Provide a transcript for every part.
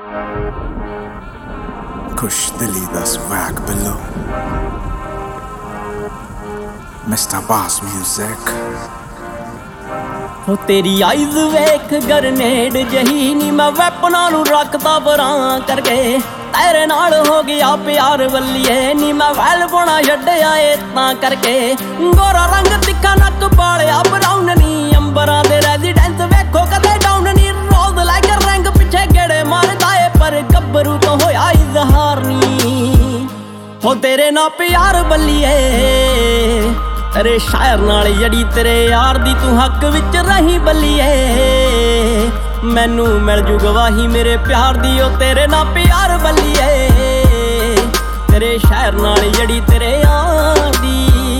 खुश दिली दा swag below Mr. Boss Music हो तेरी आइज़ वेख गरनेड जही नी मैं वैपनां नूं रखदा बरां करके तेरे नाल हो गया प्यार वल्लीए नी मैं वैल पाउणा छड्डिया ए तां करके गोरा रंग तिखा नक पालिया ब्राउन नी अंबरां दे रेजिडेंस वेखो कदे डाउन नी रोज लाइक रंग पिछे गेड़े मारदा ए पर गब्बरू तो होया इज़हार नी हो तेरे नाल प्यार वल्लीए तेरे शायर नाल जड़ी तेरे यार दी तू हक विच रही बल्लीए मैनू मिल जू गवाही मेरे प्यार दी ओ तेरे ना प्यार बल्लीए तेरे शायर नाल जड़ी तेरे यार दी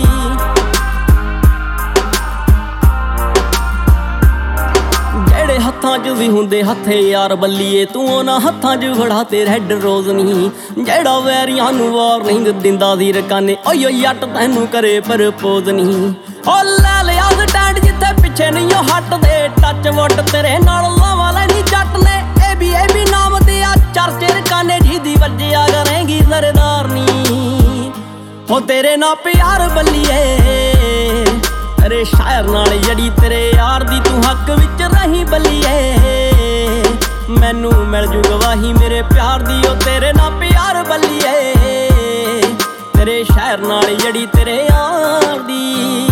जेड़े हत्थां च भी हुंदे हथे यार बल्लीए तू उन्हां हत्थां च फड़ा ते रेड रोज नहीं जेड़ा वैरियां नू वार्निंग दिंदा दी रकाने ओयो यट तैनू करे प्रपोज नहीं ओ लै लिया स्टैंड जिथे पिछे नहीं ओ हट दे टच वुट तेरे नाल लावां लैनी जट ने ए बी नाम दिया चर्चे रकाने जिदी वज्जिया करेंगी सरदार नी हो तेरे ना प्यार बल्लीए तेरे शायर नाल जड़ी तेरे यार दी तू हक विच रही बल्लीए मैनू मिल जू गवाही मेरे प्यार दी ओ तेरे ना प्यार बल्लीए तेरे शायर नाल जड़ी तेरे यार दी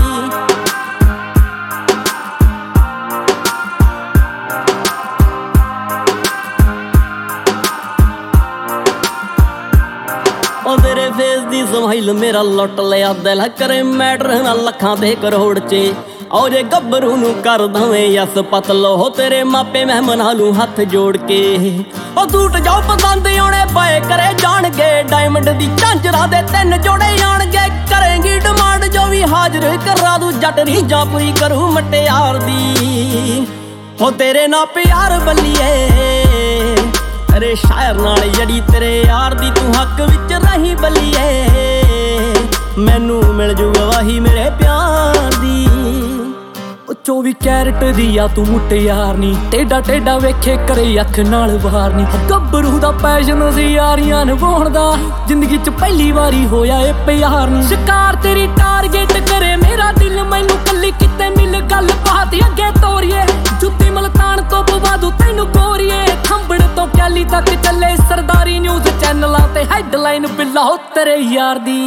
तेरे फेस दी स्माइल मेरा लुट लिया दिल करे मैटर ना लखां ते करोड़ चे ओ जे गब्बरू नू कर दवें यस पतलो हो तेरे मापे मैं मना लूं हथ जोड़ के ओ सूट जाओ पसंद आने पाए करे जाणगे डायमंड दी झांजरा दे 3 जोड़े आणगे करेंगी डिमांड जो भी हाजिर करा दूं जट रीझां पूरी करूं मटियार दी हो तेरे ना प्यार बल्लीए तेरे शायर नाल जड़ी तेरे यार दी तू हक विच रही बल्लीए मैनू मिल जू गवाही मेरे प्यार दी 24 कैरेट दी आ तू मुटियार नी टेढ़ा टेढ़ा वेखे करे अख नाल वार नी गब्बरू दा पैशन सी यारियां निभाउण दा जिंदगी च पहली वारी होया ए प्यार नी शिकार तेरी टारगेट करे मेरा दिल मैनू कल्ली किते मिल गल बात अगे तोरिए जुत्ती मलतान तो पवादू तैनू गोरीए खंबड़ तो कैली तक चले सरदारी न्यूज़ चैनलां ते हैडलाइन बिल्ला हो तेरे यार दी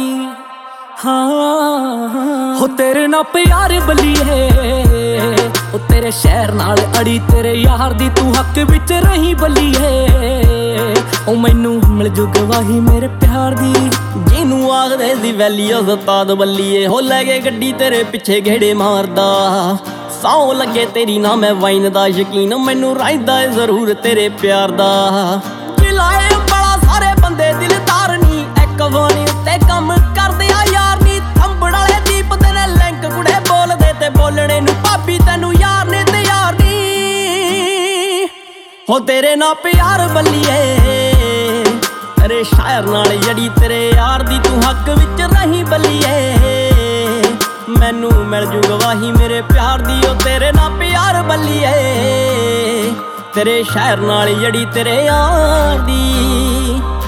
हाँ हो तेरे ना प्यार बल्लीए ओ तेरे शहर नाल अड़ी तेरे यार दी तू हक विच रही बल्लीए ओ मैनू मिल जू गवाही मेरे प्यार दी जिनू आखदे सी वैली उस्ताद बल्लीए हो लै गए गड्डी तेरे पिछे घेड़े मारदा सौ लगे तेरी ना मैं वाइन दा यकीन मैनू राइदा है जरूर तेरे प्यार दा चिलाए बड़ा सारे बंदे दिलदार नी एक वानी उत्ते कम करदे आ यार नी थंबड़ वाले दीप ते ने लिंक कुड़े बोलदे ते बोलणे नू भाभी तैनू यार ने ते यार नी हो तेरे ना प्यार बल्लीए तेरे शायर नाल जड़ी तेरे यार दी तू हक विच रही बल्लीए मैनू मिल जू गवाही मेरे प्यार दी ओ तेरे ना प्यार बल्लीए तेरे शायर नाल जड़ी तेरे यार दी